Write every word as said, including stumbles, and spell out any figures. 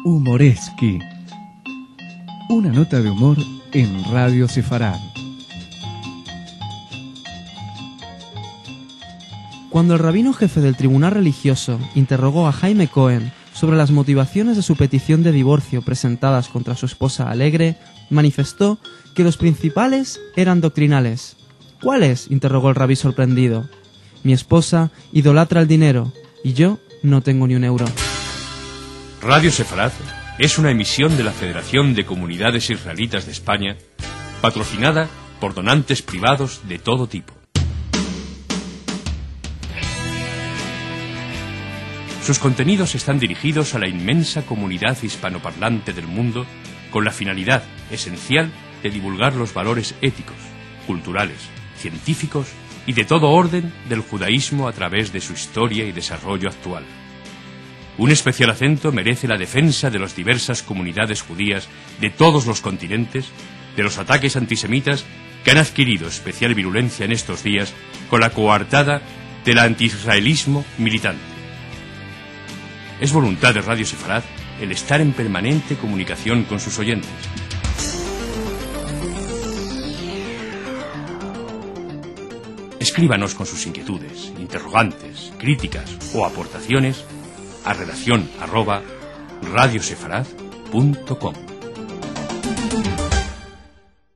Humoreski. Una nota de humor en Radio Sefarad. Cuando el rabino jefe del tribunal religioso interrogó a Jaime Cohen sobre las motivaciones de su petición de divorcio presentadas contra su esposa Alegre, manifestó que los principales eran doctrinales. ¿Cuáles?, interrogó el rabí sorprendido. Mi esposa idolatra el dinero y yo no tengo ni un euro. Radio Sefarad es una emisión de la Federación de Comunidades Israelitas de España, patrocinada por donantes privados de todo tipo. Sus contenidos están dirigidos a la inmensa comunidad hispanoparlante del mundo con la finalidad esencial de divulgar los valores éticos, culturales, científicos y de todo orden del judaísmo a través de su historia y desarrollo actual. Un especial acento merece la defensa de las diversas comunidades judías de todos los continentes de los ataques antisemitas que han adquirido especial virulencia en estos días con la coartada del antiisraelismo militante. Es voluntad de Radio Sefarad el estar en permanente comunicación con sus oyentes. Escríbanos con sus inquietudes, interrogantes, críticas o aportaciones a redacción arroba radiosefarad punto com.